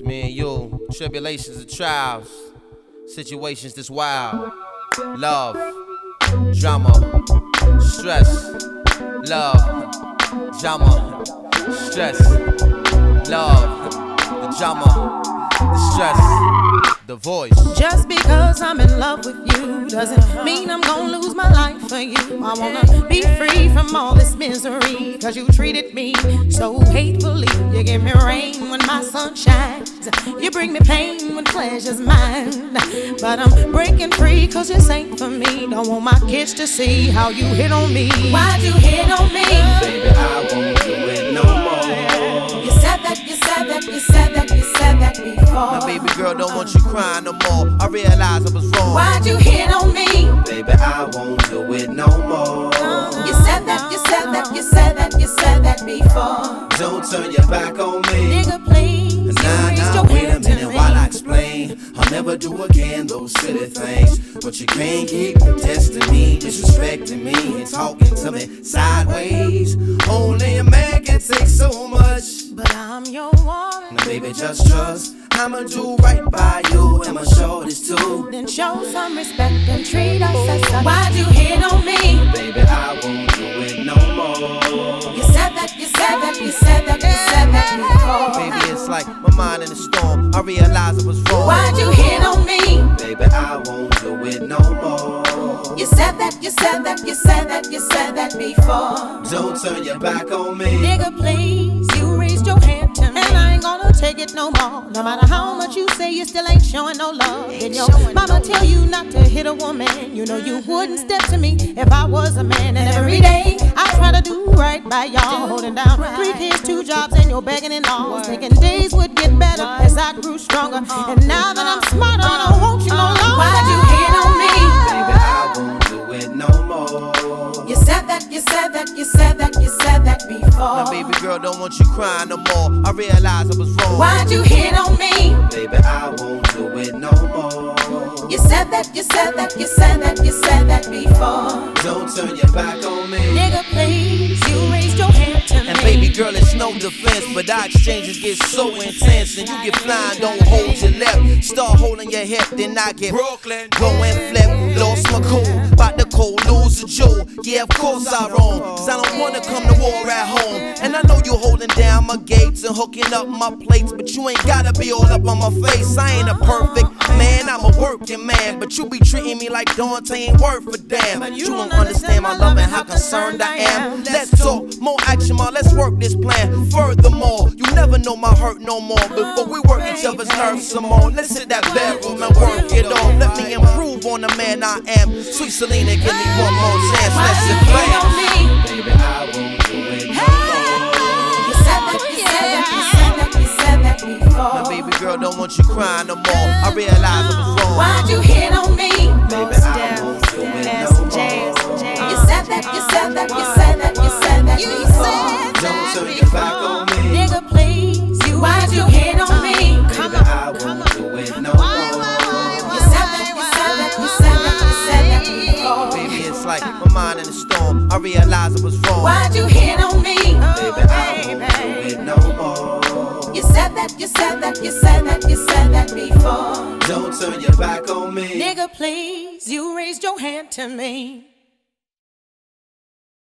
me and you, tribulations and trials, situations this wild, love, drama, stress, love, drama, stress, love, the drama, the stress, the voice. Just because I'm in love with you doesn't mean I'm gonna lose my life for you. I wanna be free from all this misery, cause you treated me so hatefully. You give me rain when my sun shines, you bring me pain when pleasure's mine. But I'm breaking free cause this ain't for me. Don't want my kids to see how you hit on me. Why'd you hit on me? Baby, I won't do it no more. You said that, you said that, you said that, you said that before. My baby girl don't want you crying no more. I realize I was wrong. Why'd you hit on me? Baby, I won't do it no more. You said that, you said that, you said that, you said that before. Don't turn your back on me. Nigga, please. Nah, wait a minute while I explain. I'll never do again those silly things. But you can't keep testing me, disrespecting me, and talking to me sideways. Only a man can take so much. But I'm your woman. Now baby, just trust, I'ma do right by you, and I'ma show this too. Then show some respect and treat us as such. Why'd you hit on me? Baby, I won't do it no more. You said that, you said that, you said that, you said that before. Baby, it's like my mind in a storm. I realize I was wrong. Why'd you hit on me? Baby, I won't do it no more. You said that, you said that, you said that, you said that before. Don't turn your back on me. Nigga, please, you raised your hand to me, and I ain't gonna take it no more. No matter how much you say, you still ain't showing no love. Then your mama tell you not to hit a woman. You know you wouldn't step to me if I was a man. And every day I try to do right by y'all, holding down 3 kids, 2 jobs, and you're begging and all. Thinking days would get better as I grew stronger. And now that I'm smarter, I don't want you no longer. Why'd you hit on me? Baby, I won't do it no more. You said that, you said that, you said that, you said that before. My baby girl don't want you crying no more. I realize I was wrong. Why'd you hit on me? Baby, I won't do it no more. You said that, you said that, you said that, you said that before. Don't turn your back on me. Nigga, please, you raised your hand to me. And baby girl, it's no defense, but our exchanges get so intense. And you get flying, don't hold your left. Start holding your hip, then I get Brooklyn. Go and flip, lost my cool. Bout the cold, lose a jewel. Yeah, of course I wrong, cause I don't wanna come to war at home. And I know you holding down my gates and hooking up my plates, but you ain't gotta be all up on my face. I ain't a perfect man, I'm a working man, but you be treating me like Dante ain't worth a damn. You don't understand my love and how concerned I am. Let's talk, more action, ma, let's work this plan. Furthermore, you never know my hurt no more. Before we work each other's nerves some more, let's hit that bedroom and work it on. Let me improve on the man I am. Sweet Selena, give me one more chance, let's get planned. Baby, I won't do it no more. You said that, you said that, you said that, you said that before. My baby girl don't want you crying no more. I realize I was wrong. Why'd you hit on me? Baby, I won't do it no more. You said that, you said that, you said that, you said that before. Don't turn your back on me. Nigga, please, why'd you hit on me? Baby, I won't do it no more. You said that, you said that, you said that, you said that before. Baby, it's like my mind in a storm. I realize I was wrong. Why'd you hit on me? Baby, I won't do it no more. You said that, you said that, you said that, you said that before. Don't turn your back on me. Nigga, please, you raised your hand to me.